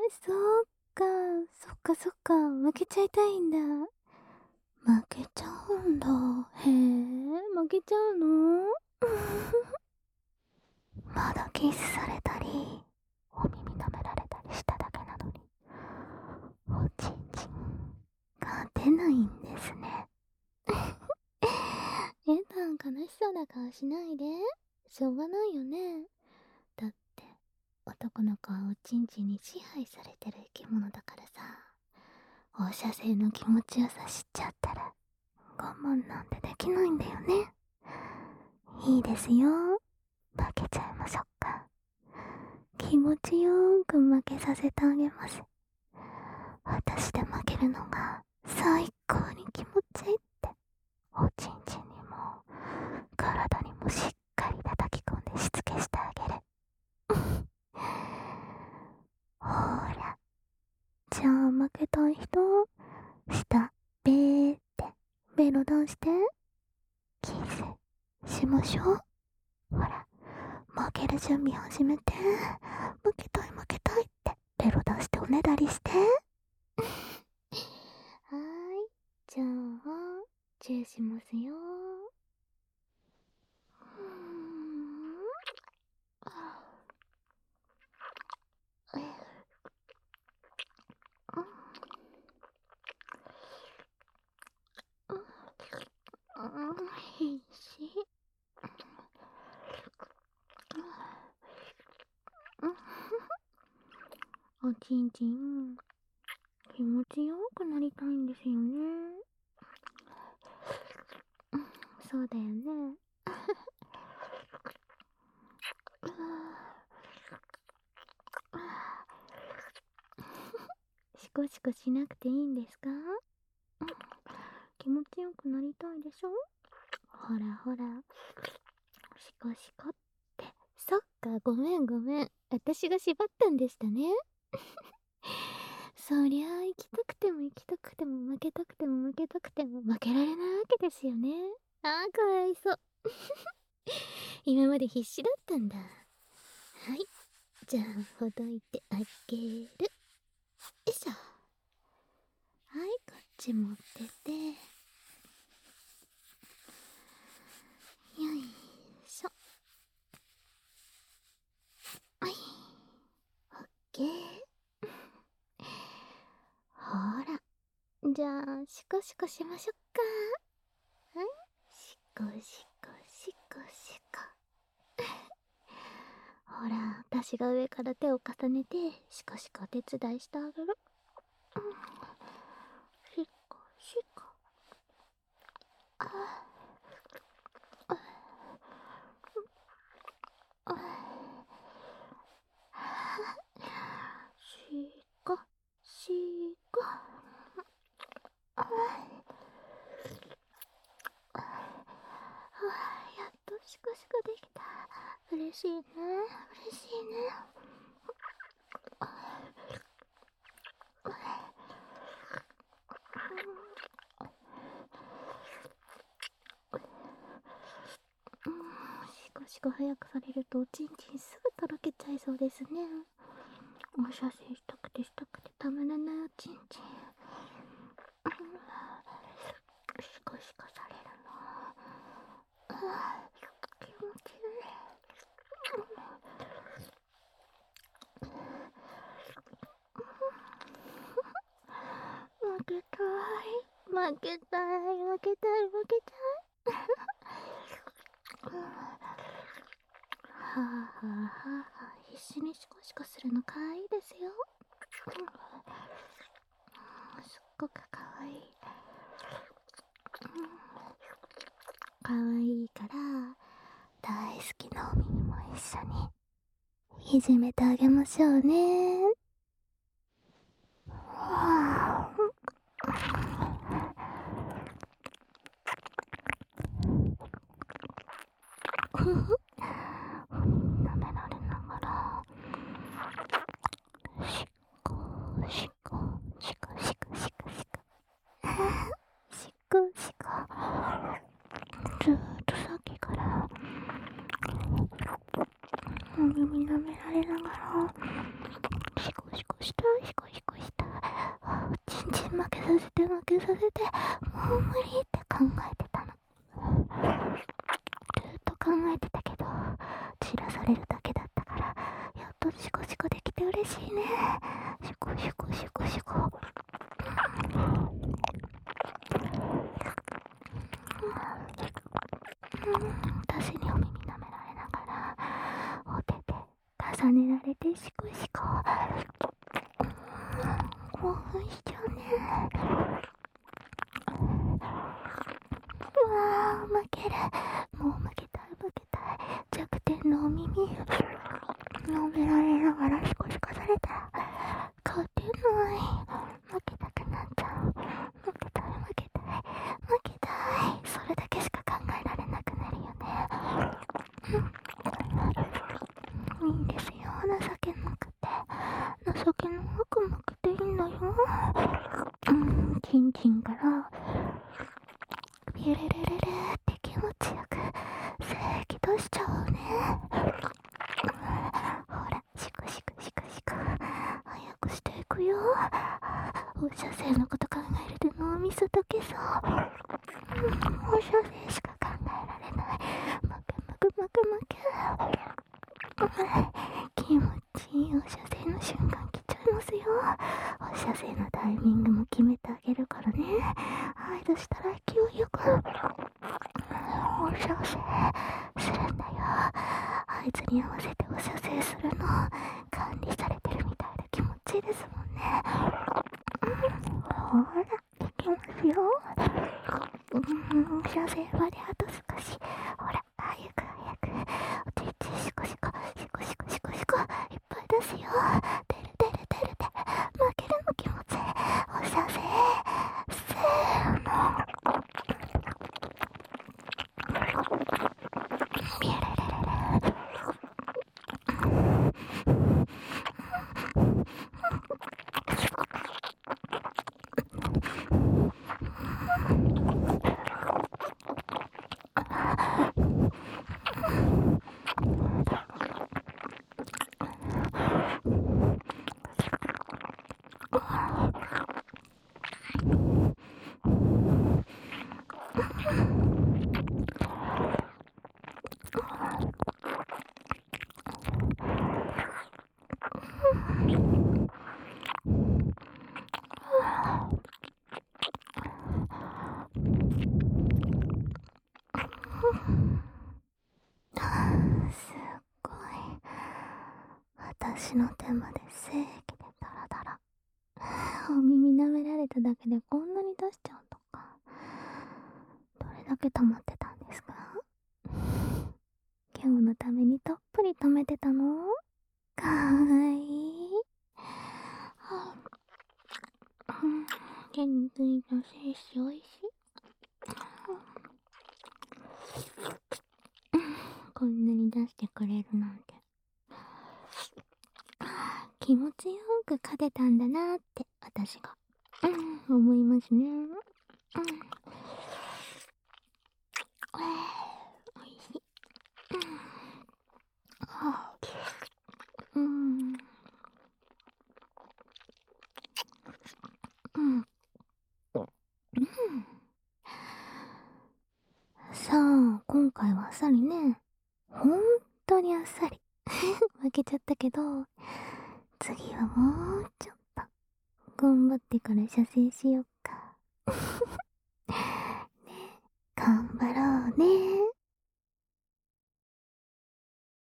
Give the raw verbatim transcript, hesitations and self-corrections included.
そっか、そっかそっか、負けちゃいたいんだ。負けちゃうんだ。へえ、負けちゃうの？まだキスされたり、お耳舐められたりしただけなのに、おちんちん、勝てないんですね。えたん悲しそうな顔しないで。しょうがないよね。だって、男の子はおちんちんに支配されてる生き物だからさ。放射性の気持ちよさ知っちゃったら、我慢なんてできないんだよね。いいですよ。負けちゃいましょうか。気持ちよーく負けさせてあげます。私で負けるのが最高に気持ちいいって、おちんちんにも体にもしっかり叩き込んでしつけしてあげる。ほーら、じゃあ負けたい人、下べーってベロ出してキスしましょう。ほら、負ける準備始めて。負けたい負けたいってベロ出しておねだりして。はーい、じゃあチューしますよ。うーん、あえうんうん、必死。おちんちん、気持ちよくなりたいんですよね。そうだよね。シコシコしなくていいんですか？気持ちよくなりたいでしょ？ほらほら、シコシコって。そっか、ごめんごめん、私が縛ったんでしたね。そりゃあ行きたくても行きたくても負けたくても負けたくても負けられないわけですよね。あーかわいそう。今まで必死だったんだ。はい、じゃあほどいてあげる。よいしょ。はい、こっち持ってて、よいしょ。はい、オッケー。ほら、じゃあシコシコしましょっか。はい、シコシコシコシコ。ほら、私が上から手を重ねてシコシコお手伝いしてあげる。うん、シコシコ。あああシコシコ。ああ、やっとシコシコできた。嬉しいね、嬉しいね。うん、シコシコ早くされるとおちんちんすぐとろけちゃいそうですね。お写真したくてしたくてたまらないおちんちん。シコシコされるの、ああ、気持ちいい。負けたい負けたい負けたい負けたい。はあはあはあはあ、必死にシコシコするのかわいいですよ。すっごくかわいい。かわいいから大好きなお耳も一緒にいじめてあげましょうね。はあ、ふふ、舐められながらシコシコシコシコシコシコシコシコ、ずーっとさっきからお耳舐められながらシコシコしたいけさせて、もう無理って考えてたの。ずっと考えてたけど、散らされるだけだったから、やっとシコシコできて嬉しいね。シコシコシコシコ。私にお耳舐められながら、お手で重ねられてシコシコ。興奮しちゃうね。うわー、負ける。もう負けたい負けたい。弱点のお耳舐められながらシコシコされたら勝てない。負けたくなっちゃう。負けたい負けたい負けたい。それだけしか考えられなくなるよね。いいんですよ、情けなくて。情けなくなくていいんだよ。うん、チンチンからビレレレレって気持ちよく精液出しちゃうね。ほら、シクシクシクシク早くしていくよ。放射線のこと考えると脳みそ溶けそう。放射線しか考えられない。むくむくむくむく。気持ちいい放射線の瞬間来ちゃいますよ。放射線のタイミングも決めてあげるからね。はい、そしたら勢いよく放射線するんだよ。あいつに合わせて放射線するの管理されてるみたいで気持ちいいですもんね。ほら、いきますよ。うん、放射線まであと少し。ほら、早く早く。おちちシコシコシコシコシコシコいっぱい出すよ。出る出る出る出る。負けるの気持ちいい。放射線せーの。ビレレレレ。すっごい。私の手まで精液でダラダラ。お耳舐められただけでこんなに出しちゃうとか。どれだけ溜まってたんですか？今日のためにたっぷり溜めてたの？かわいい。うん、手についた精子おいしい。こんなに出してくれるなんて。気持ちよく勝てたんだなーって私が、うん、思いますね。うん、おいしい。うん、うん、うん。さあ、今回はあっさりね。ほんとにあっさり。負けちゃったけど、次はもうちょっと頑張ってから射精しよっか。ね、頑張ろうね。